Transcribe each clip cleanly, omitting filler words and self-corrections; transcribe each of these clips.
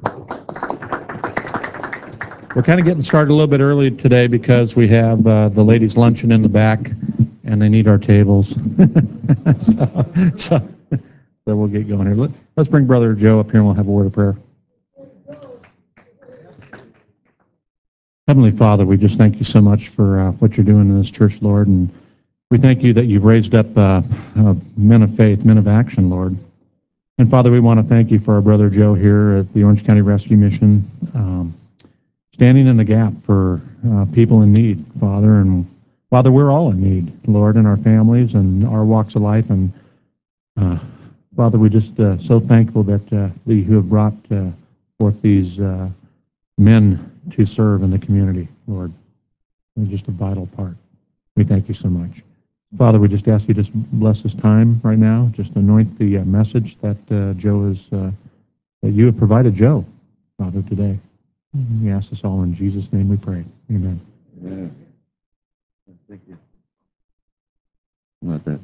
We're kind of getting started a little bit early today because we have the ladies' luncheon in the back, and they need our tables. so we'll get going here. Let's bring Brother Joe up here, and we'll have a word of prayer. Heavenly Father, we just thank you so much for what you're doing in this church, Lord, and we thank you that you've raised up men of faith, men of action, Lord. And Father, we want to thank you for our brother Joe here at the Orange County Rescue Mission, standing in the gap for people in need, Father. And Father, we're all in need, Lord, in our families and our walks of life. And Father, we're just so thankful that you have brought forth these men to serve in the community, Lord. They're just a vital part. We thank you so much. Father, we just ask you to just bless this time right now. Just anoint the message that Joe is, that you have provided Joe, Father, today. We ask this all in Jesus' name we pray. Amen. Amen. Thank you. Not that.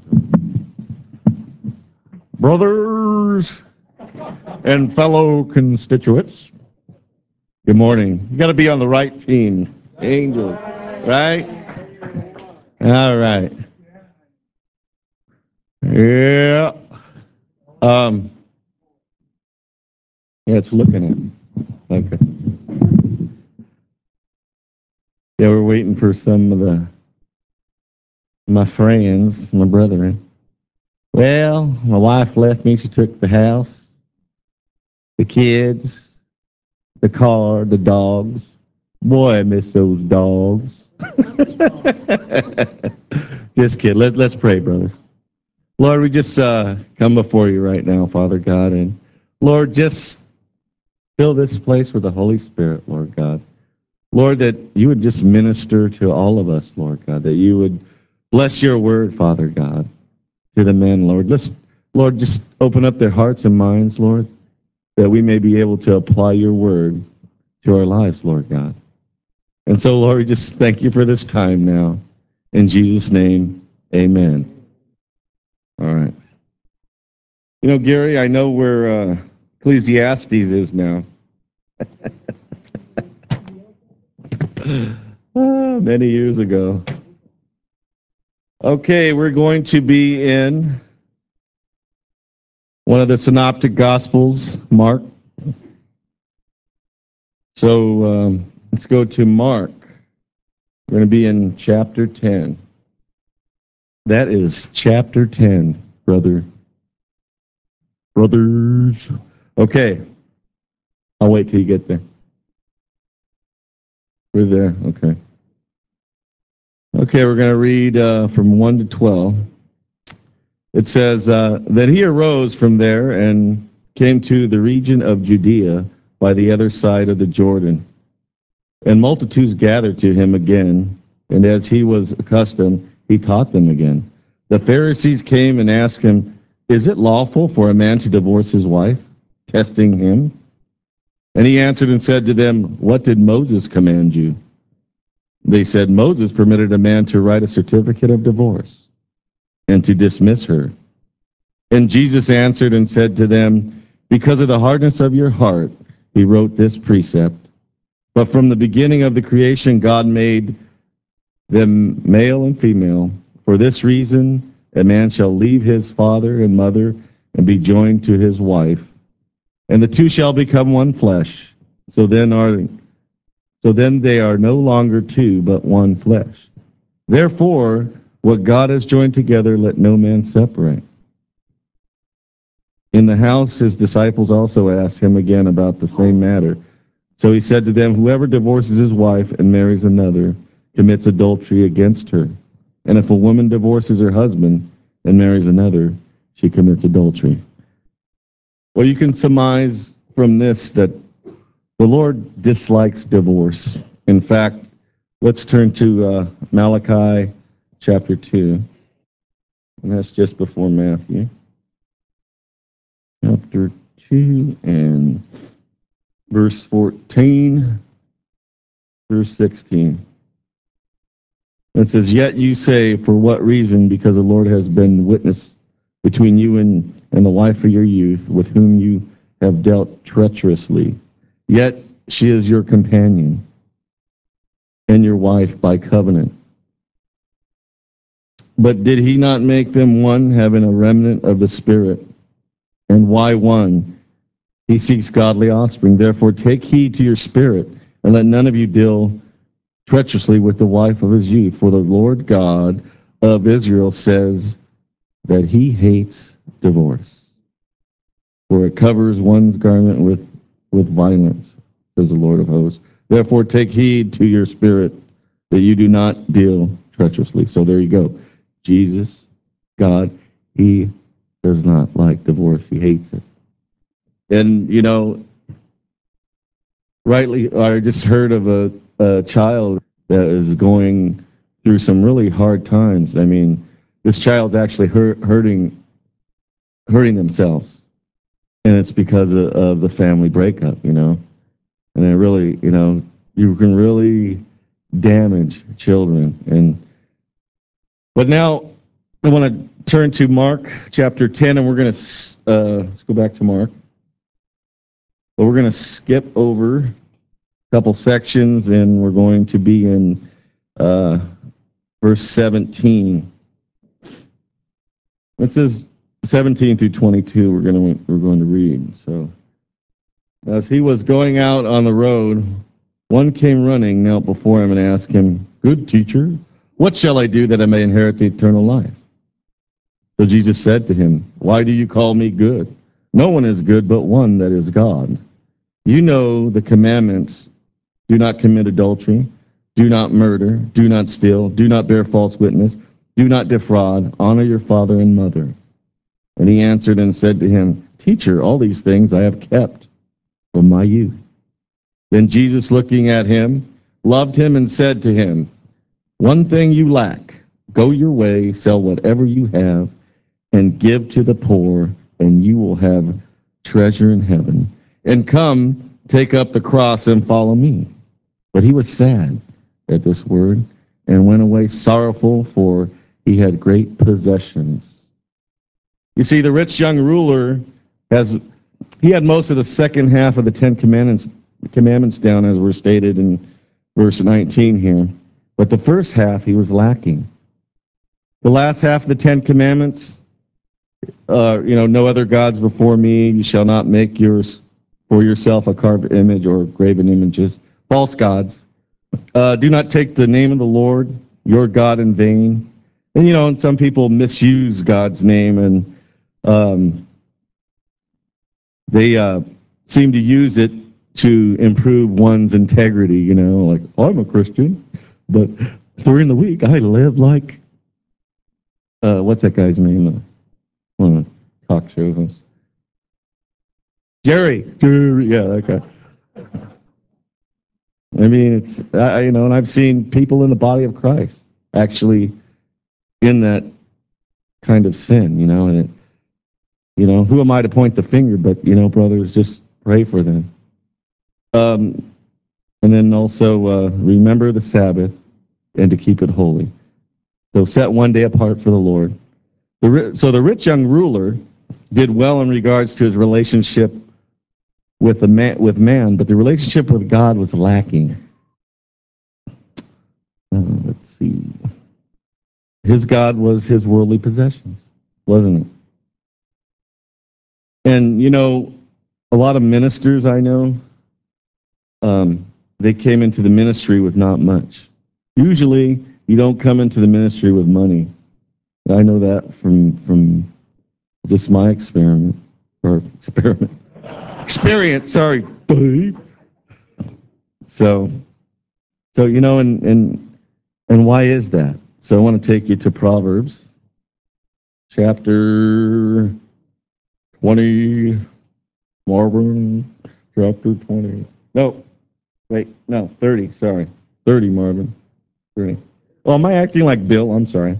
Brothers and fellow constituents, good morning. You got to be on the right team, Angel, right? All right. Yeah. Yeah, it's looking at. Okay. Yeah, we're waiting for some of my friends, my brethren. Well, my wife left me. She took the house, the kids, the car, the dogs. Boy, I miss those dogs. Just kidding. Let's pray, brothers. Lord, we just come before you right now, Father God, and Lord, just fill this place with the Holy Spirit, Lord God. Lord, that you would just minister to all of us, Lord God, that you would bless your word, Father God, to the men, Lord. Lord, just open up their hearts and minds, Lord, that we may be able to apply your word to our lives, Lord God. And so, Lord, we just thank you for this time now. In Jesus' name, amen. All right. You know, Gary, I know where Ecclesiastes is now. Many years ago. Okay, we're going to be in one of the synoptic gospels, Mark. So let's go to Mark. We're going to be in chapter 10. That is chapter 10, brothers. Okay, I'll wait till you get there. We're there, okay. Okay, we're going to read from 1 to 12. It says, that he arose from there and came to the region of Judea by the other side of the Jordan. And multitudes gathered to him again, and as he was accustomed, he taught them again. The Pharisees came and asked him, "Is it lawful for a man to divorce his wife?" Testing him. And he answered and said to them, "What did Moses command you?" They said, "Moses permitted a man to write a certificate of divorce and to dismiss her." And Jesus answered and said to them, "Because of the hardness of your heart, he wrote this precept. But from the beginning of the creation, God made them male and female. For this reason, a man shall leave his father and mother and be joined to his wife, and the two shall become one flesh. So then they are no longer two, but one flesh. Therefore, what God has joined together, let no man separate." In the house, his disciples also asked him again about the same matter. So he said to them, "Whoever divorces his wife and marries another commits adultery against her. And if a woman divorces her husband and marries another, she commits adultery." Well, you can surmise from this that the Lord dislikes divorce. In fact, let's turn to Malachi chapter 2. And that's just before Matthew. Chapter 2 and verse 14 through 16. It says, "Yet you say, for what reason? Because the Lord has been witness between you and the wife of your youth, with whom you have dealt treacherously. yet she is your companion and your wife by covenant. But did he not make them one, having a remnant of the Spirit? And why one? He seeks godly offspring. Therefore, take heed to your spirit, and let none of you deal treacherously with the wife of his youth. For the Lord God of Israel says that he hates divorce, for it covers one's garment with violence, says the Lord of hosts. Therefore, take heed to your spirit, that you do not deal treacherously. So there you go. Jesus, God, he does not like divorce. He hates it. And, you know, rightly, I just heard of a child that is going through some really hard times. I mean, this child's actually hurting themselves. And it's because of the family breakup, you know. And it really, you know, you can really damage children. But now I want to turn to Mark chapter 10, and we're going to let's go back to Mark. But we're going to skip over a couple sections, and we're going to be in verse 17. It says 17 through 22. We're going to read. So, as he was going out on the road, one came running, knelt before him, and asked him, "Good teacher, what shall I do that I may inherit the eternal life?" So Jesus said to him, "Why do you call me good? No one is good but one, that is God. You know the commandments: do not commit adultery, do not murder, do not steal, do not bear false witness, do not defraud, honor your father and mother." And he answered and said to him, "Teacher, all these things I have kept from my youth." Then Jesus, looking at him, loved him and said to him, "One thing you lack. Go your way, sell whatever you have, and give to the poor, and you will have treasure in heaven. And come, take up the cross and follow me." But he was sad at this word and went away sorrowful, for he had great possessions. You see, the rich young ruler he had most of the second half of the Ten Commandments down, as were stated in verse 19 here. But the first half he was lacking. The last half of the Ten Commandments, no other gods before me. You shall not make for yourself a carved image or graven images, false gods. Do not take the name of the Lord your God in vain. And some people misuse God's name, and they seem to use it to improve one's integrity. Like, I'm a Christian, but during the week I live like what's that guy's name? One of the talk show hosts. Jerry, yeah, that guy. I mean, and I've seen people in the body of Christ actually in that kind of sin, and who am I to point the finger? But, brothers, just pray for them. And then also remember the Sabbath and to keep it holy. So set one day apart for the Lord. So the rich young ruler did well in regards to his relationship with man, but the relationship with God was lacking. Let's see. His God was his worldly possessions, wasn't it? And, a lot of ministers I know, they came into the ministry with not much. Usually, you don't come into the ministry with money. I know that from just my experience. Sorry, babe. So and why is that? So I want to take you to Proverbs, chapter 20, Marvin, chapter 20. No, wait, no, 30, sorry. 30, Marvin. 30. Oh, am I acting like Bill? I'm sorry.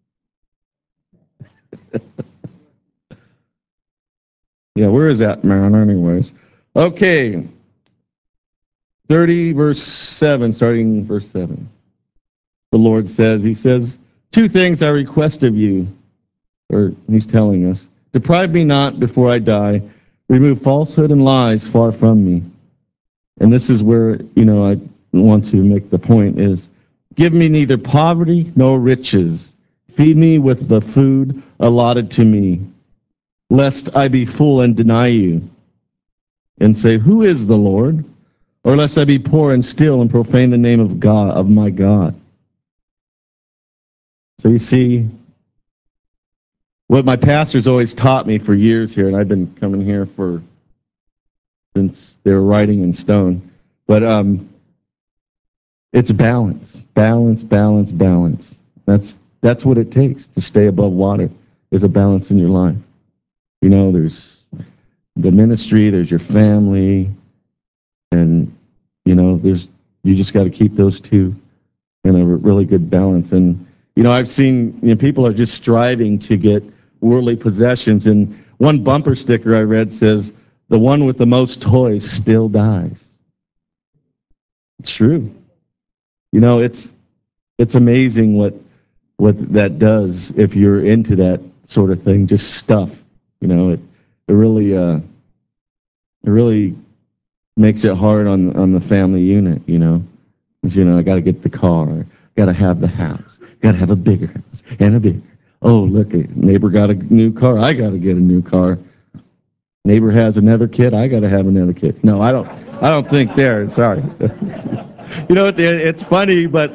Yeah, where is that, man, anyways? Okay. 30, verse 7, starting verse 7. The Lord says, he says, "Two things I request of you," or he's telling us, "deprive me not before I die. Remove falsehood and lies far from me. And this is where, I want to make the point is, give me neither poverty nor riches. Feed me with the food allotted to me, lest I be full and deny you and say, who is the Lord? Or lest I be poor and steal and profane the name of God, of my God. So you see, what my pastor's always taught me for years here, and I've been coming here since they were writing in stone, but it's balance, balance, balance, balance. That's what it takes to stay above water. There's a balance in your life. There's the ministry, there's your family, and you just got to keep those two in a really good balance. And I've seen people are just striving to get worldly possessions. And one bumper sticker I read says, "The one with the most toys still dies." It's true. It's amazing what that does if you're into that sort of thing. Just stuff. It really makes it hard on the family unit. 'Cause, I got to get the car, got to have the house, got to have a bigger house and a bigger. Oh, look, neighbor got a new car. I got to get a new car. Neighbor has another kid. I got to have another kid. No, I don't think there. Sorry. It's funny, but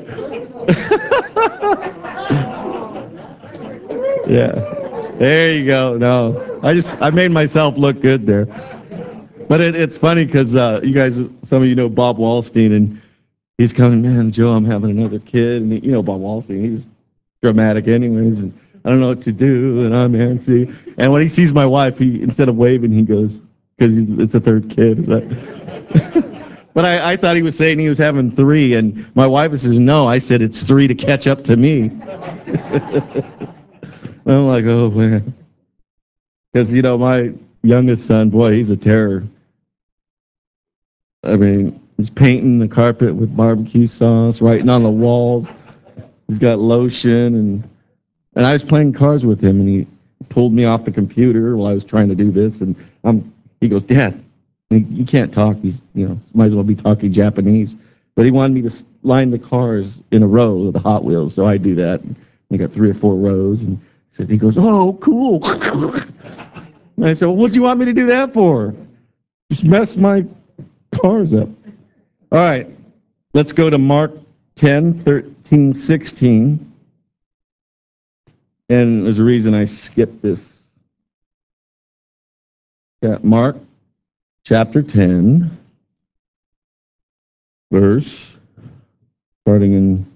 yeah, there you go. No, I made myself look good there. But it's funny because you guys, some of you know Bob Wallstein, and he's coming, man, Joe, I'm having another kid. And Bob Wallstein, he's dramatic anyways, and I don't know what to do, and I'm antsy. And when he sees my wife, he, instead of waving, he goes, because it's a third kid. But I thought he was saying he was having three, and my wife says, no, I said it's three to catch up to me. I'm like, oh, man. Because, my youngest son, boy, he's a terror. I mean, he's painting the carpet with barbecue sauce, writing on the walls. He's got lotion, and I was playing cards with him, and he pulled me off the computer while I was trying to do this, and he goes, Dad, you can't talk. He's, might as well be talking Japanese. But he wanted me to line the cars in a row of the Hot Wheels, so I do that. And I got 3 or 4 rows, and he goes, oh, cool. And I said, well, what do you want me to do that for? Just mess my cars up. All right, let's go to Mark 10, 13, 16. And there's a reason I skipped this. Yeah, Mark chapter 10, verse, starting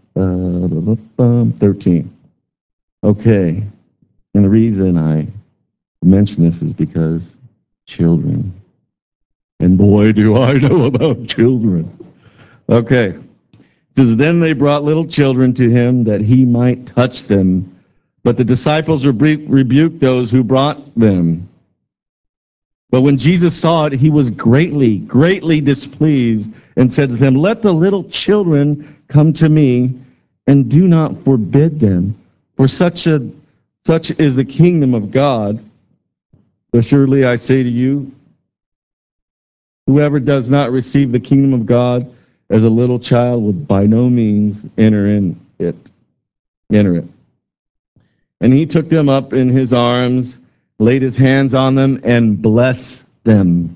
in 13. Okay, and the reason I mention this is because children. And boy, do I know about children. Okay. It says, then they brought little children to him that he might touch them. But the disciples rebuked those who brought them. But when Jesus saw it, he was greatly, greatly displeased and said to them, let the little children come to me and do not forbid them. For such is the kingdom of God. Assuredly, I say to you, whoever does not receive the kingdom of God as a little child will by no means enter it. And he took them up in his arms, laid his hands on them, and blessed them.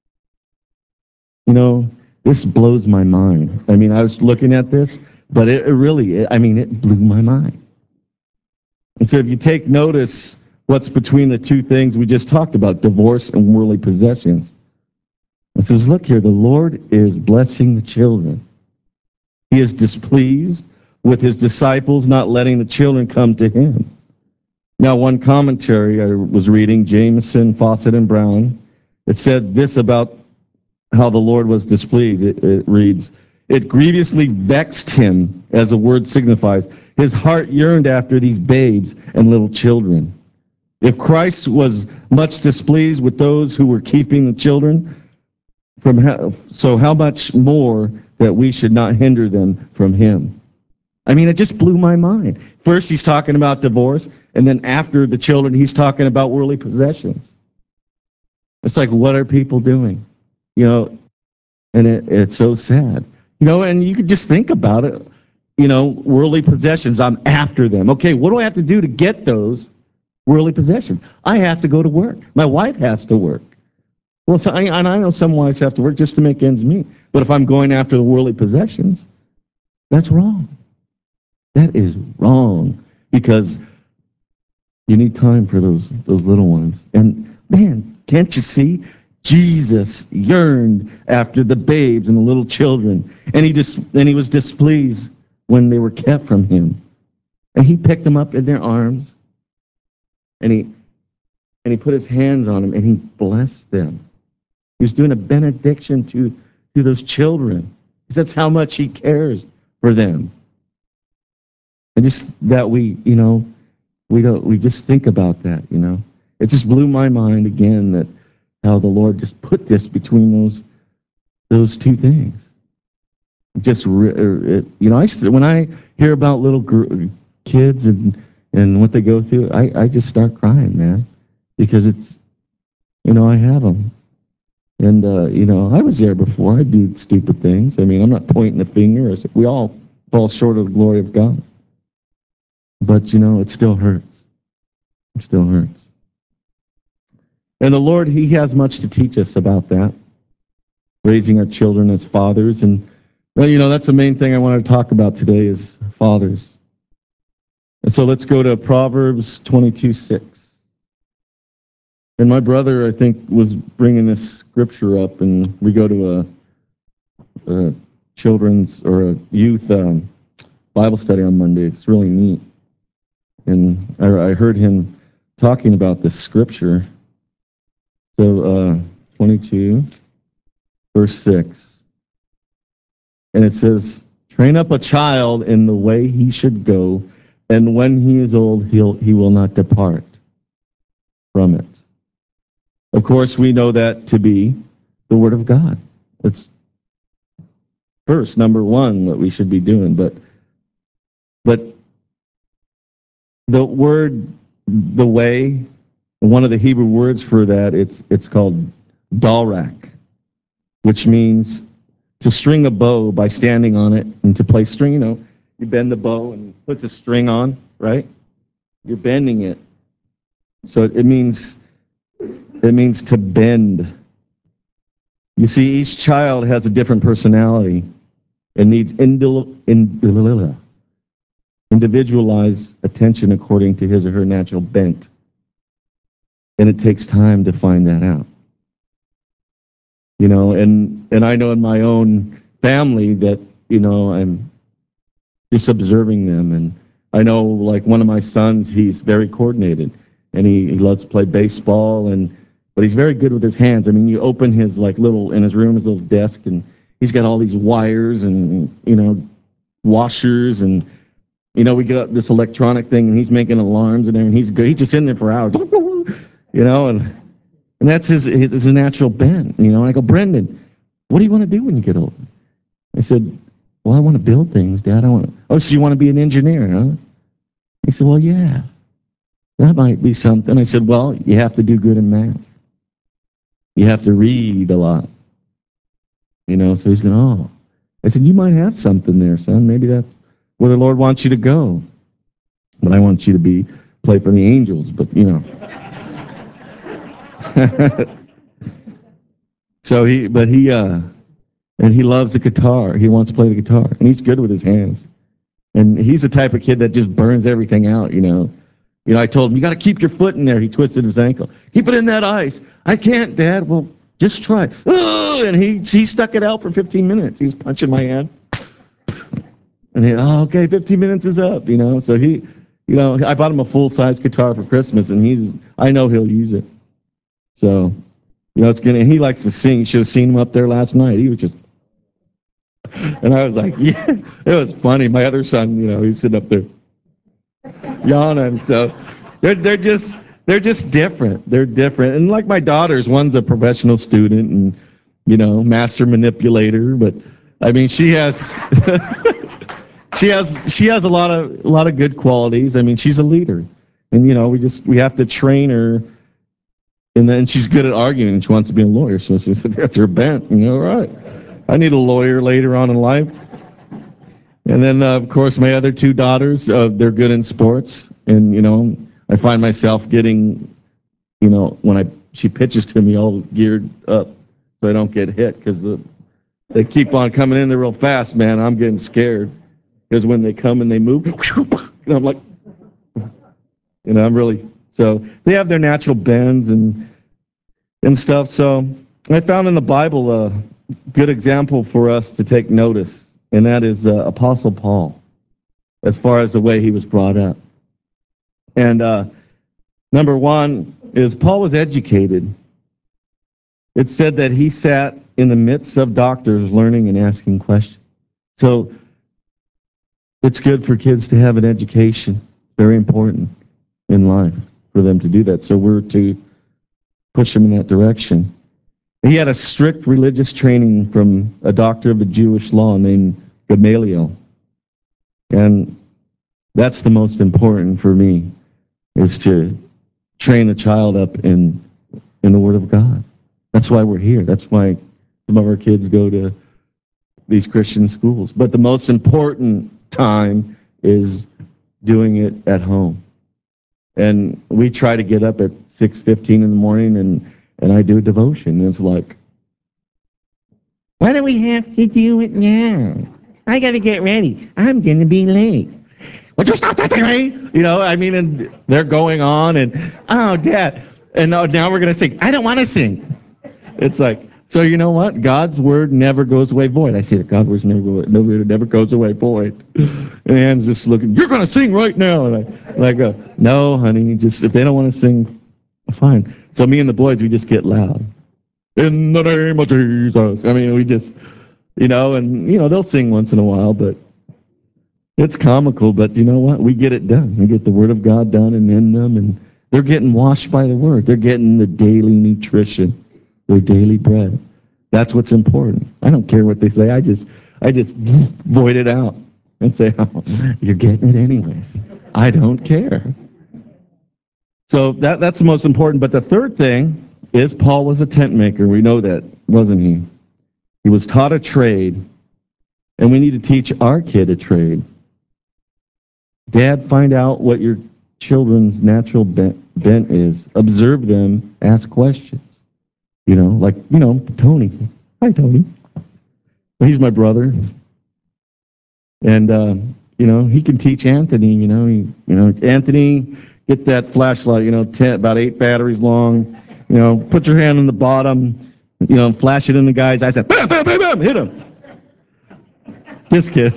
This blows my mind. I mean, I was looking at this, but it blew my mind. And so if you take notice what's between the two things we just talked about, divorce and worldly possessions. It says, look here, the Lord is blessing the children. He is displeased with his disciples not letting the children come to him. Now, one commentary I was reading, Jameson, Fawcett, and Brown, it said this about how the Lord was displeased. It reads, it grievously vexed him, as the word signifies. His heart yearned after these babes and little children. If Christ was much displeased with those who were keeping the children, so how much more that we should not hinder them from him? I mean, it just blew my mind. First, he's talking about divorce, and then after the children, he's talking about worldly possessions. It's like, what are people doing? And it's so sad. And you could just think about it. Worldly possessions, I'm after them. Okay, what do I have to do to get those worldly possessions? I have to go to work. My wife has to work. Well, and I know some wives have to work just to make ends meet. But if I'm going after the worldly possessions, that's wrong. That is wrong, because you need time for those little ones. And man, can't you see? Jesus yearned after the babes and the little children, and he was displeased when they were kept from him. And he picked them up in their arms, and he put his hands on them, and he blessed them. He was doing a benediction to those children. That's how much he cares for them. And just that we just think about that. It just blew my mind again that how the Lord just put this between those two things. Just when I hear about little kids and what they go through, I just start crying, man, because it's I have them, and I was there before. I do stupid things. I mean, I'm not pointing a finger. We all fall short of the glory of God, but it still hurts. It still hurts. And the Lord, he has much to teach us about that, raising our children as fathers. And, that's the main thing I want to talk about today is fathers. And so let's go to Proverbs 22:6. And my brother, I think, was bringing this scripture up, and we go to a children's or a youth Bible study on Monday. It's really neat. And I heard him talking about this scripture. So 22, verse 6. And it says, train up a child in the way he should go, and when he is old, he will not depart from it. Of course, we know that to be the Word of God. It's first, number one, what we should be doing. But the word, the way, one of the Hebrew words for that, it's called dalrak, which means to string a bow by standing on it, and to play string. You bend the bow and put the string on, right? You're bending it. So it means to bend. You see, each child has a different personality and needs individualized attention according to his or her natural bent. And it takes time to find that out. And I know in my own family that, I'm just observing them. And I know, like, one of my sons, he's very coordinated, and he loves to play baseball, but he's very good with his hands. I mean, you open his in his room, his little desk, and he's got all these wires and washers, and we got this electronic thing, and he's making alarms and everything. He's good. He's just in there for hours, and that's his natural bent. And I go, Brendan, what do you want to do when you get older? I said, well, I want to build things, Dad. Oh, so you want to be an engineer, huh? He said, well, yeah, that might be something. I said, well, you have to do good in math. You have to read a lot. So he's going, oh. I said, you might have something there, son. Maybe that's where the Lord wants you to go. But I want you to play for the Angels, but So he loves the guitar. He wants to play the guitar, and he's good with his hands. And he's the type of kid that just burns everything out, I told him, you got to keep your foot in there. He twisted his ankle. Keep it in that ice. I can't, Dad. Well, just try. And he stuck it out for 15 minutes. He was punching my hand. And okay, 15 minutes is up, So I bought him a full-size guitar for Christmas, and I know he'll use it. So, it's good. And he likes to sing. You should have seen him up there last night. He was just, and I was like, yeah, it was funny. My other son, he's sitting up there yawning. So they're just different. They're different. And like my daughters, one's a professional student and, master manipulator, but I mean, she has, she has a lot of good qualities. I mean, she's a leader, and, we have to train her. And then she's good at arguing, and she wants to be a lawyer, so that's her bent, right? I need a lawyer later on in life. And then, of course, my other two daughters, they're good in sports. And, I find myself getting, when she pitches to me, all geared up so I don't get hit because they keep on coming in there real fast, man. I'm getting scared because when they come and they move, I'm like, I'm really, so they have their natural bends and stuff. So I found in the Bible a good example for us to take notice, and that is Apostle Paul, as far as the way he was brought up. And number one is Paul was educated. It said that he sat in the midst of doctors learning and asking questions. So it's good for kids to have an education. Very important in life for them to do that. So we're to push them in that direction. He had a strict religious training from a doctor of the Jewish law named Gamaliel. And that's the most important for me, is to train a child up in the Word of God. That's why we're here. That's why some of our kids go to these Christian schools. But the most important time is doing it at home. And we try to get up at 6:15 in the morning, and I do a devotion. And it's like, why do we have to do it now? I got to get ready. I'm going to be late. Would you stop that thing, Ray? And they're going on, and, oh, Dad. And now we're going to sing. I don't want to sing. It's like, so you know what? God's word never goes away void. I say that God's word never goes away void. And Ann's just looking, you're going to sing right now. And I go, no, honey, just if they don't want to sing, fine. So me and the boys, we just get loud. In the name of Jesus. We just, they'll sing once in a while, but it's comical. But you know what? We get it done. We get the word of God done and in them, and they're getting washed by the word. They're getting the daily nutrition. Their daily bread. That's what's important. I don't care what they say. I just void it out and say, oh, you're getting it anyways. I don't care. So that's the most important. But the third thing is Paul was a tent maker. We know that, wasn't he? He was taught a trade, and we need to teach our kid a trade. Dad, find out what your children's natural bent is. Observe them. Ask questions. Tony. Hi, Tony. He's my brother. And, he can teach Anthony, Anthony, get that flashlight, about 8 batteries long, put your hand on the bottom, flash it in the guy's eyes, bam, bam, bam, bam, hit him. Just kidding.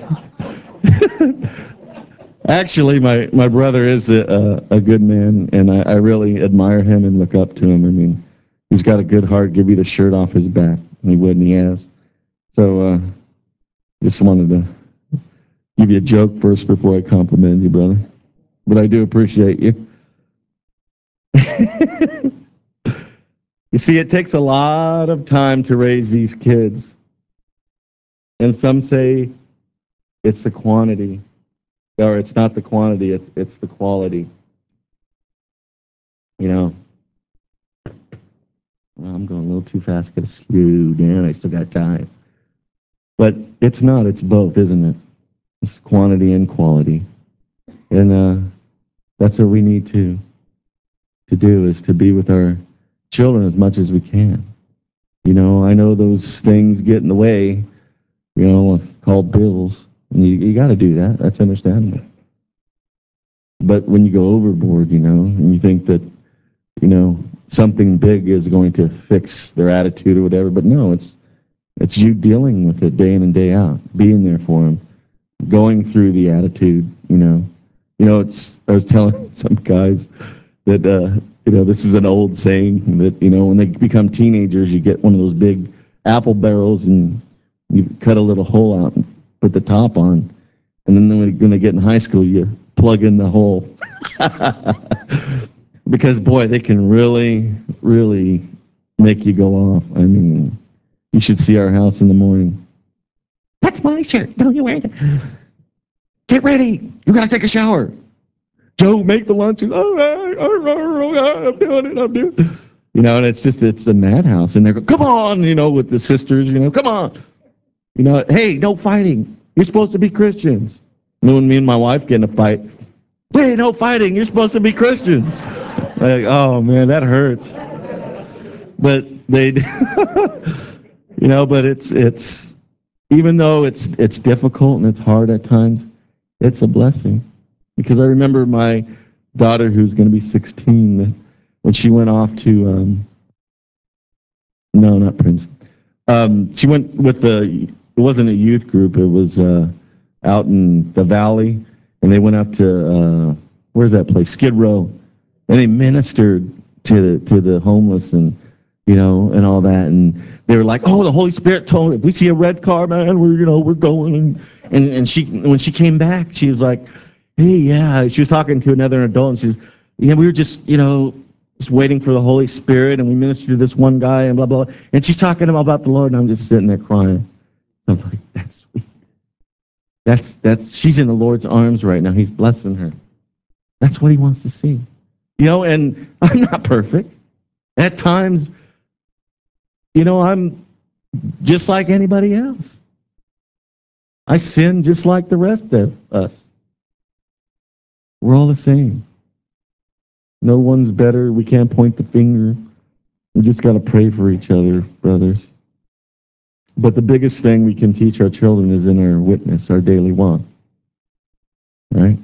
Actually, my brother is a good man, and I really admire him and look up to him. He's got a good heart. Give you the shirt off his back. He would, and he has. So, just wanted to give you a joke first before I compliment you, brother. But I do appreciate you. You see, it takes a lot of time to raise these kids. And some say it's the quantity. Or it's not the quantity, it's the quality. I'm going a little too fast. Got to slow down. I still got time. But it's not. It's both, isn't it? It's quantity and quality. And that's what we need to do, is to be with our children as much as we can. I know those things get in the way, called bills. And you got to do that. That's understandable. But when you go overboard, and you think that, something big is going to fix their attitude or whatever, but no, it's you dealing with it day in and day out, being there for them, going through the attitude. I was telling some guys that this is an old saying that when they become teenagers, you get one of those big apple barrels and you cut a little hole out and put the top on, and then when they get in high school, you plug in the hole. Because, boy, they can really, really make you go off. You should see our house in the morning. That's my shirt. Don't you wear it? Get ready. You got to take a shower. Joe, make the lunches. All right. I'm doing it. And it's a madhouse. And they go, come on, with the sisters, come on. You know, hey, no fighting. You're supposed to be Christians. And then when me and my wife get in a fight, hey, no fighting. You're supposed to be Christians. Like, oh man, that hurts. But they, but it's even though it's difficult and it's hard at times, it's a blessing. Because I remember my daughter, who's going to be 16, when she went off to, no, not Princeton. She went with it wasn't a youth group, it was out in the valley, and they went up to, where's that place? Skid Row. And they ministered to the homeless and, and all that. And they were like, oh, the Holy Spirit told me, if we see a red car, man, we're going. And she, when she came back, she was like, hey, yeah. She was talking to another adult, and she's, yeah, we were just, just waiting for the Holy Spirit, and we ministered to this one guy, and blah, blah, blah. And she's talking about the Lord, and I'm just sitting there crying. I was like, that's sweet. She's in the Lord's arms right now. He's blessing her. That's what he wants to see. And I'm not perfect. At times, I'm just like anybody else. I sin just like the rest of us. We're all the same. No one's better. We can't point the finger. We just got to pray for each other, brothers. But the biggest thing we can teach our children is in our witness, our daily walk. Right?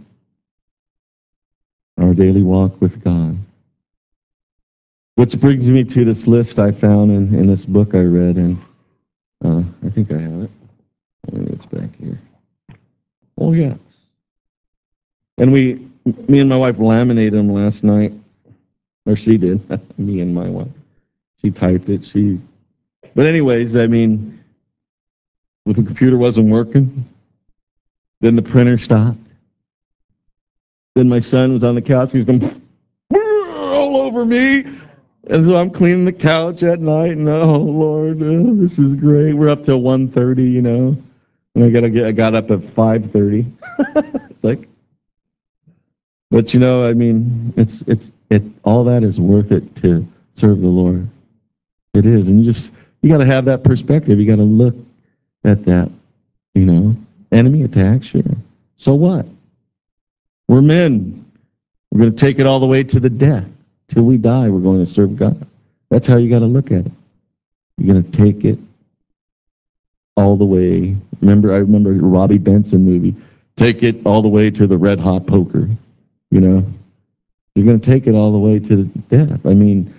Our daily walk with God. Which brings me to this list I found in this book I read, and I think I have it. Maybe it's back here. Oh, yes. And me and my wife laminated them last night. Or she did. Me and my wife. She typed it. But anyways, I mean, the computer wasn't working. Then the printer stopped. Then my son was on the couch. He was going all over me. And so I'm cleaning the couch at night, and oh Lord, this is great. We're up till 1:30, and I got up at 5:30. It's like, but I mean, it's all that is worth it to serve the Lord. It is, and you got to have that perspective. You got to look at that, enemy attack, sure. So what? We're men. We're going to take it all the way to the death. Till we die, we're going to serve God. That's how you got to look at it. You're going to take it all the way. I remember the Robbie Benson movie. Take it all the way to the red hot poker. You're going to take it all the way to death. I mean,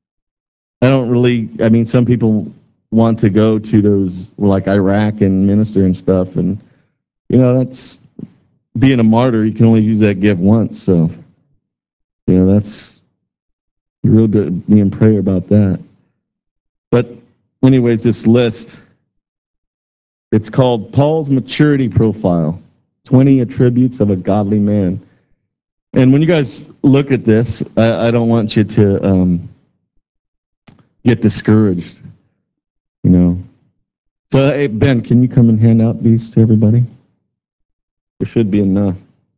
some people want to go to those, like Iraq and minister and stuff. And, that's being a martyr. You can only use that gift once. So, that's real good. Me and pray about that. But anyways, this list, it's called Paul's Maturity Profile, 20 Attributes of a Godly Man. And when you guys look at this, I don't want you to get discouraged, So, hey, Ben, can you come and hand out these to everybody? There should be enough.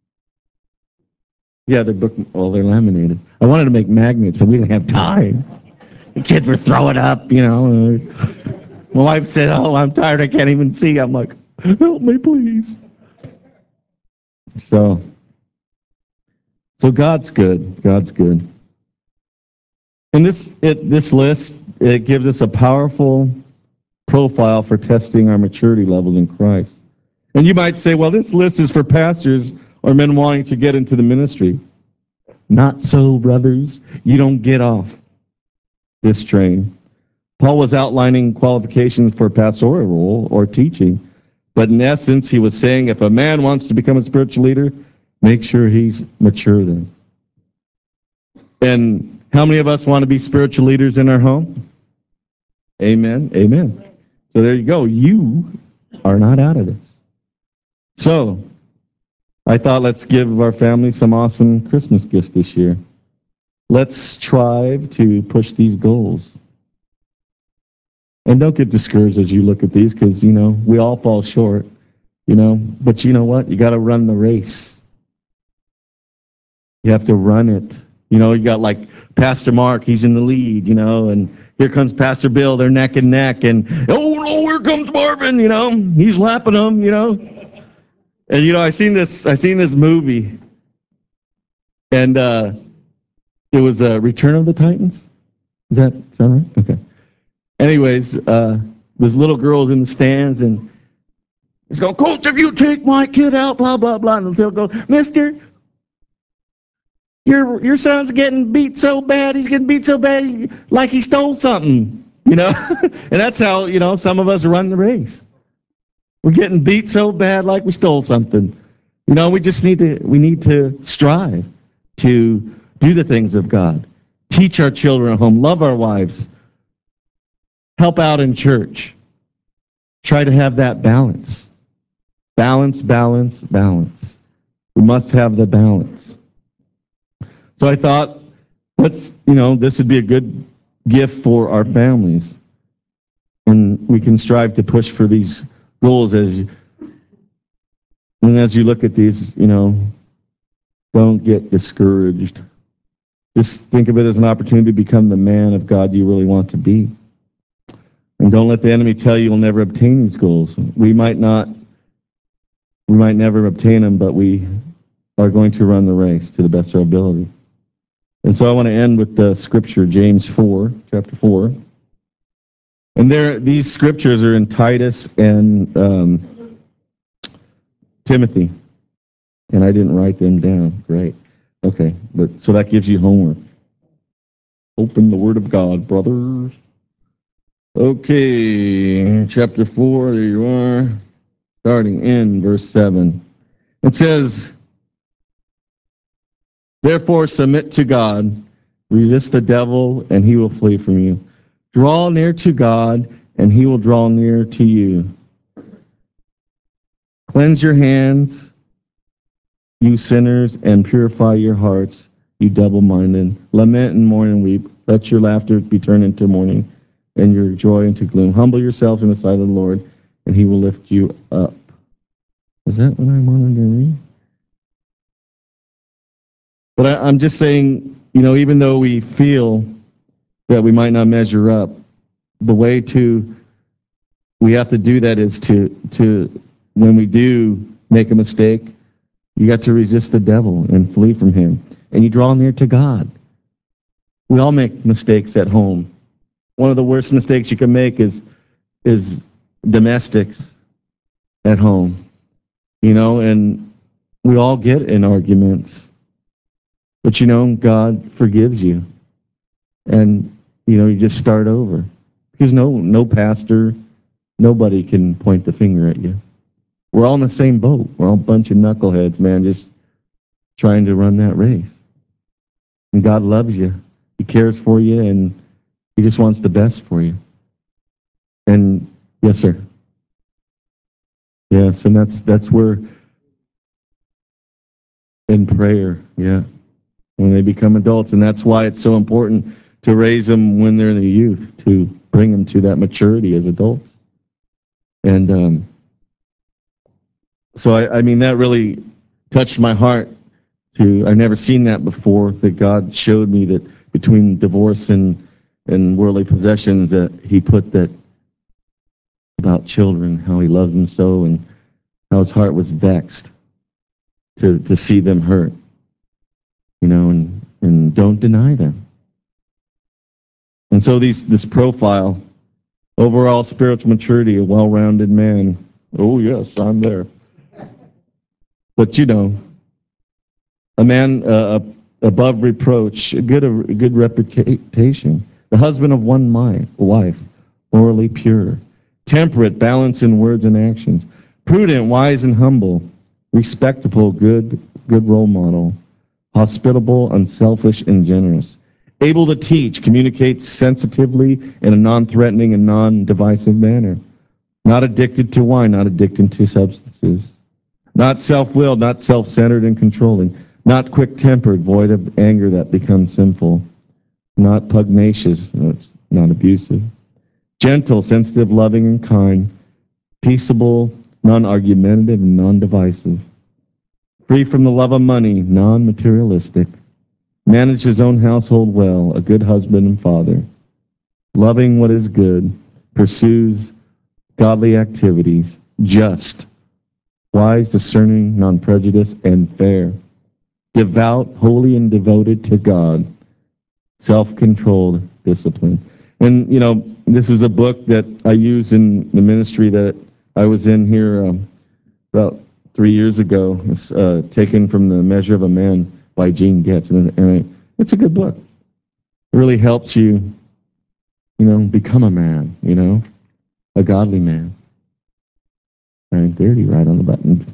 Yeah, they're laminated. I wanted to make magnets, but we didn't have time. The kids were throwing up, My wife said, oh, I'm tired, I can't even see. I'm like, help me, please. So God's good. God's good. And this list, it gives us a powerful profile for testing our maturity levels in Christ. And you might say, well, this list is for pastors or men wanting to get into the ministry. Not so, brothers. You don't get off this train. Paul was outlining qualifications for pastoral role or teaching, but in essence, he was saying if a man wants to become a spiritual leader, make sure he's mature then. And how many of us want to be spiritual leaders in our home? Amen. Amen. So there you go. You are not out of this. So I thought let's give our family some awesome Christmas gifts this year. Let's strive to push these goals. And don't get discouraged as you look at these because, we all fall short, But you know what? You got to run the race. You have to run it You know, you got like Pastor Mark, he's in the lead, you know, and here comes Pastor Bill, they're neck and neck, and oh no, here comes Marvin, you know, he's lapping them, you know. And you know, I seen this movie, and it was Return of the Titans. Is that right? Okay. Anyways, this little girl's in the stands, and it's going, Coach, if you take my kid out, blah blah blah, and they'll go, Mister, your son's getting beat so bad, he's getting beat so bad, like he stole something, you know. And that's how, you know, some of us run the race. We're getting beat so bad, like we stole something. You know, we need to strive to do the things of God, teach our children at home, love our wives, help out in church, try to have that balance. Balance, balance, balance. We must have the balance. So I thought, this would be a good gift for our families. And we can strive to push for these goals as you look at these, you know, don't get discouraged. Just think of it as an opportunity to become the man of God you really want to be. And don't let the enemy tell you you'll never obtain these goals. We might never obtain them, but we are going to run the race to the best of our ability. And so I want to end with the scripture, James 4, chapter 4. And these scriptures are in Titus and Timothy. And I didn't write them down. Great. Okay, so that gives you homework. Open the Word of God, brothers. Okay, chapter 4, there you are. Starting in verse 7. It says, Therefore submit to God, resist the devil, and he will flee from you. Draw near to God, and he will draw near to you. Cleanse your hands, you sinners, and purify your hearts, you double-minded. Lament and mourn and weep. Let your laughter be turned into mourning, and your joy into gloom. Humble yourself in the sight of the Lord, and he will lift you up. Is that what I wanted to read? But I'm just saying, you know, even though we feel that we might not measure up, the way we have to do that is to when we do make a mistake, you got to resist the devil and flee from him. And you draw near to God. We all make mistakes at home. One of the worst mistakes you can make is domestics at home. You know, and we all get in arguments. But you know, God forgives you. And, you know, you just start over. Because no pastor, nobody can point the finger at you. We're all in the same boat. We're all a bunch of knuckleheads, man, just trying to run that race. And God loves you. He cares for you, and he just wants the best for you. And, yes, sir. Yes, and that's where, in prayer, yeah, when they become adults. And that's why it's so important to raise them when they're in the youth, to bring them to that maturity as adults. And so, I mean, that really touched my heart. I've never seen that before, that God showed me that between divorce and worldly possessions, that he put that about children, how he loves them so, and how his heart was vexed to see them hurt. You know, and don't deny them. And so this profile, overall spiritual maturity, a well-rounded man. Oh yes, I'm there. But you know, a man above reproach, a good reputation, the husband of one wife, morally pure, temperate, balanced in words and actions, prudent, wise, and humble, respectable, good role model, hospitable, unselfish, and generous, able to teach, communicate sensitively in a non-threatening and non-divisive manner, not addicted to wine, not addicted to substances, not self-willed, not self-centered and controlling, not quick-tempered, void of anger that becomes sinful, not pugnacious, not abusive, gentle, sensitive, loving, and kind, peaceable, non-argumentative, and non-divisive, free from the love of money, non-materialistic, manage his own household well, a good husband and father, loving what is good, pursues godly activities, just, wise, discerning, non-prejudiced, and fair, devout, holy, and devoted to God, self-controlled, disciplined. And, this is a book that I use in the ministry that I was in here about 3 years ago. It's taken from The Measure of a Man by Gene Getz. And it's a good book. It really helps you, become a man, a godly man. Right, there you right on the button.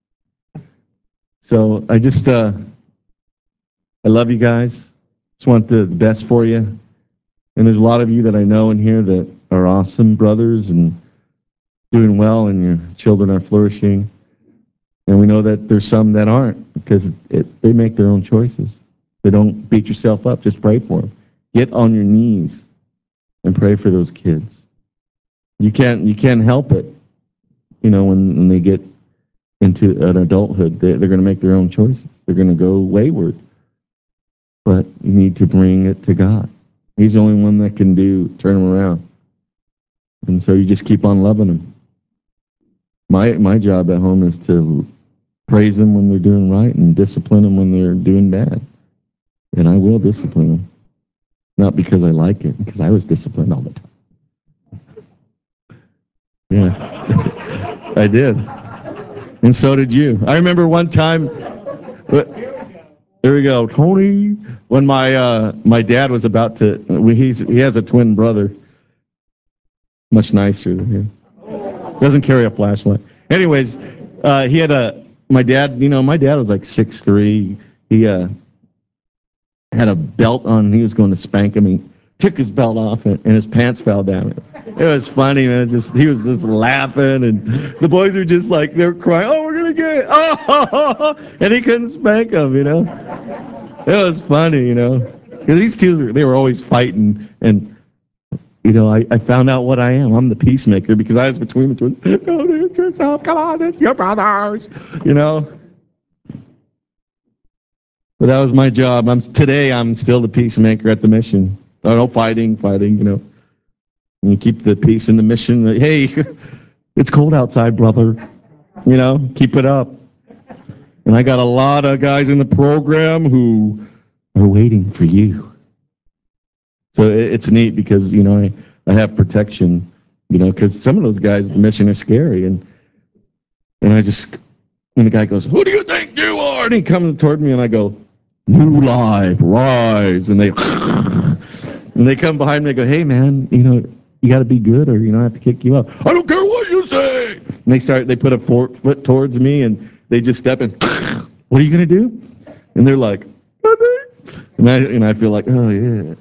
So I just, I love you guys. Just want the best for you. And there's a lot of you that I know in here that are awesome brothers and doing well, and your children are flourishing. And we know that there's some that aren't, because they make their own choices. So don't beat yourself up. Just pray for them. Get on your knees and pray for those kids. You can't help it. When they get into an adulthood, they're going to make their own choices. They're going to go wayward. But you need to bring it to God. He's the only one that can turn them around. And so you just keep on loving them. My job at home is to praise them when they're doing right and discipline them when they're doing bad. And I will discipline them. Not because I like it, because I was disciplined all the time. Yeah, I did. And so did you. I remember one time, there we go, Tony, when my dad was about to, he has a twin brother, much nicer than him. Doesn't carry a flashlight. Anyways, he had my dad was like 6'3". He had a belt on. He was going to spank him. He took his belt off and his pants fell down. It was funny, man. He was just laughing, and the boys were just like, they were crying, oh, we're going to get it. Oh, and he couldn't spank them, It was funny, Because these two, they were always fighting, and I found out what I am. I'm the peacemaker, because I was between the twins. Go to yourself. Come on, it's your brothers. But that was my job. Today I'm still the peacemaker at the mission. No fighting. And you keep the peace in the mission. Hey, it's cold outside, brother. Keep it up. And I got a lot of guys in the program who are waiting for you. So it's neat because, I have protection, because some of those guys at the mission are scary. And the guy goes, who do you think you are? And he comes toward me and I go, new life, rise. And they come behind me and go, hey, man, you got to be good or I have to kick you up. I don't care what you say. And they put a foot towards me and they just step in. What are you going to do? And they're like, nothing. And I feel like, oh, yeah.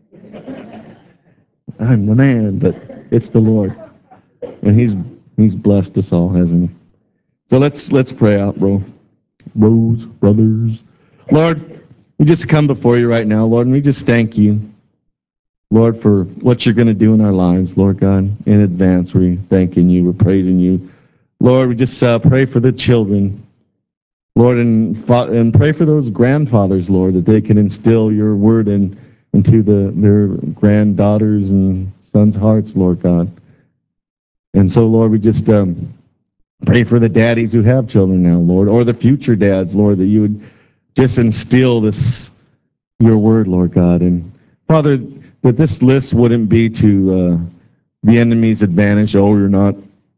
I'm the man, but it's the Lord. And he's blessed us all, hasn't he? So let's pray out, brothers. Lord, we just come before you right now, Lord, and we just thank you, Lord, for what you're going to do in our lives, Lord God. In advance, we're thanking you, we're praising you. Lord, we just pray for the children, Lord, and pray for those grandfathers, Lord, that they can instill your word into their granddaughters and sons' hearts, Lord God. And so, Lord, we just pray for the daddies who have children now, Lord, or the future dads, Lord, that you would just instill your word, Lord God. And Father, that this list wouldn't be to the enemy's advantage. Oh, you're not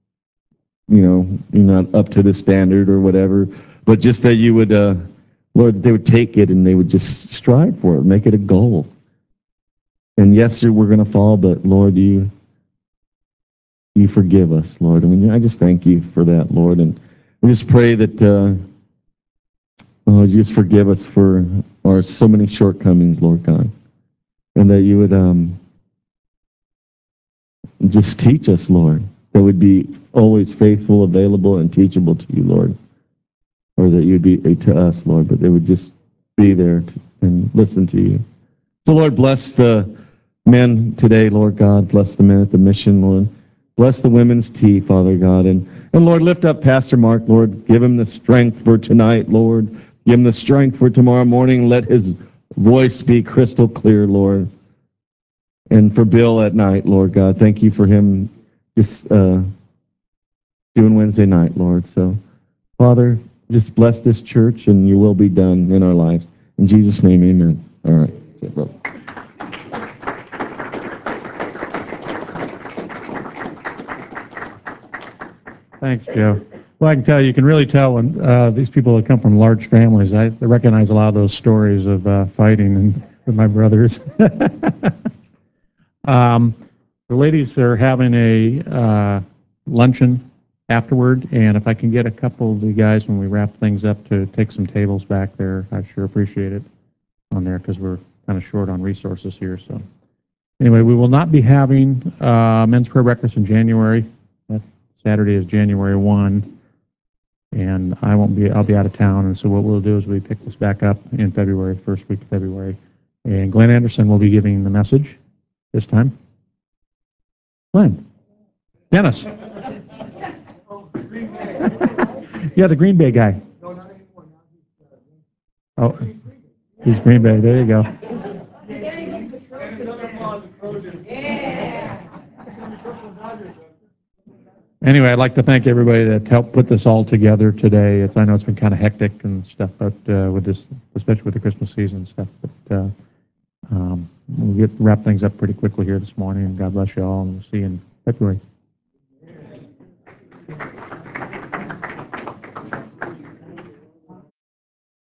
up to the standard or whatever. But just that you would, Lord, they would take it and they would just strive for it, make it a goal. And yes, we're going to fall, but Lord, you forgive us, Lord. I just thank you for that, Lord. And we just pray that you just forgive us for our so many shortcomings, Lord God. And that you would just teach us, Lord, that would be always faithful, available, and teachable to you, Lord. Or that you would be to us, Lord, but they would just be there and listen to you. So, Lord, bless the men today, Lord God. Bless the men at the mission, Lord. Bless the women's tea, Father God. And Lord, lift up Pastor Mark, Lord. Give him the strength for tonight, Lord. Give him the strength for tomorrow morning. Let his voice be crystal clear, Lord. And for Bill at night, Lord God, thank you for him just doing Wednesday night, Lord. So, Father, just bless this church and your will be done in our lives. In Jesus' name, amen. All right. Thanks, Joe. Well, I can tell you can really tell when these people that come from large families. I recognize a lot of those stories of fighting and with my brothers. The ladies are having a luncheon afterward, and if I can get a couple of the guys when we wrap things up to take some tables back there, I sure appreciate it on there because we're kind of short on resources here. So anyway, we will not be having men's prayer breakfast in January. That Saturday is January 1, and I'll be out of town, and so what we'll do is we pick this back up in February, first week of February, and Glenn Anderson will be giving the message this time. Glenn. Dennis. Yeah, the Green Bay guy. Oh, he's Green Bay. There you go. Anyway, I'd like to thank everybody that helped put this all together today. I know it's been kind of hectic and stuff, but with this, especially with the Christmas season and stuff. But we'll wrap things up pretty quickly here this morning. And God bless you all, and we'll see you in February.